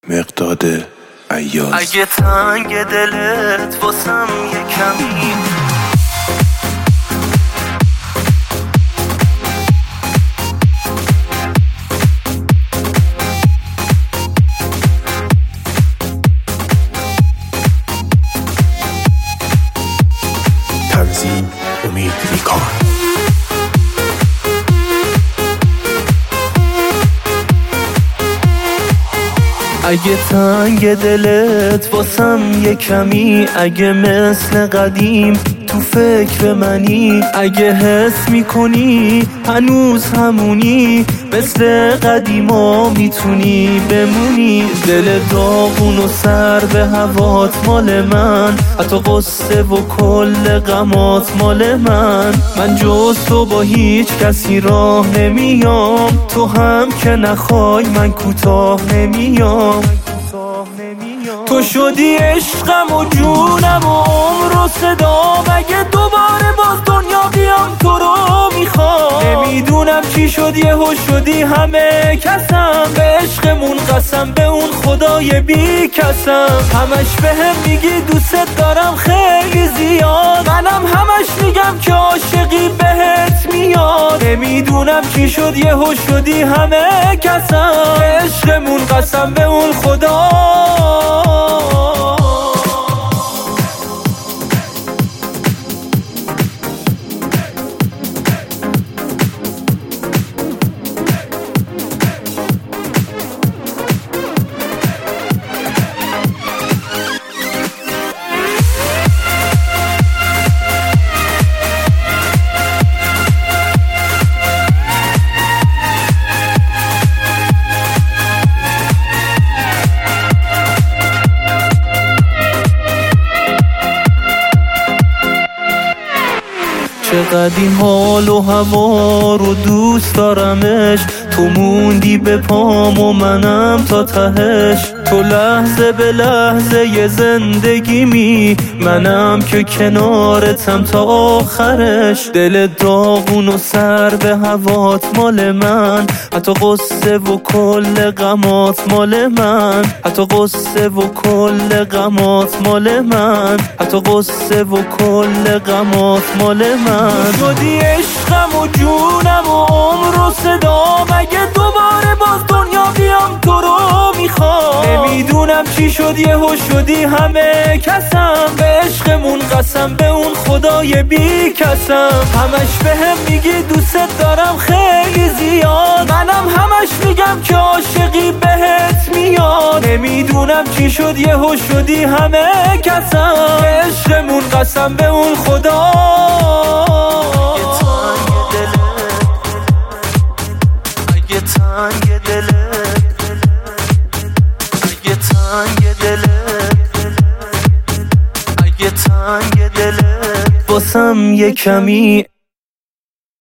مقداد عیاز. اگه تنگ دلت واسم یه کمی تنظیم امید میکار. اگه تنگ دلت واسم یه کمی، اگه مثل قدیم تو فکر منی، اگه حس میکنی هنوز همونی، مثل قدیما میتونی بمونی. دل داغون و سر به هوات مال من، حتی قصه و کل غمات مال من. من جز تو با هیچ کسی راه نمیام، تو هم که نخوای من کوتاه نمیام. تو شدی عشقم و جونم و عمر و صدام، اگه دوباره باز دنیا بیام تو رو میخوام. نمیدونم چی شد یهو شدی همه کسم، به عشقمون قسم به اون خدای بی کسم. همش بهم میگی دوست دارم خیلی زیاد، منم همش میگم که عاشقی بهت میاد. نمیدونم چی شد یهو شدی همه کسم، به عشقمون قسم به اون خدا. چقدر این حال و هوا رو دوست دارمش، تو موندی به پام و منم تا تهش. تو لحظه به لحظه یه زندگیمی، منم که کنارتم تا آخرش. دل داغون و سر به هوات مال من، حتی قصه و کل غمات مال من. حتی قصه و کل غمات مال من. حتی قصه و کل غمات مال من. شدی عشقم و جونم و عمر و صدام، اگه دوباره باز دنیا بیام تو رو میخوام. نمیدونم چی شد یهو شدی همه کسم، به عشقمون قسم به اون خدای بی کسم. همش بهم میگی دوست دارم خیلی زیاد، منم همش میگم که عاشقی بهت میاد. نمیدونم چی شد یهو شدی همه کسم، به عشقمون قسم به اون خدا. اگه تنگ دلت اگه تنگ دلت واسم یه کمی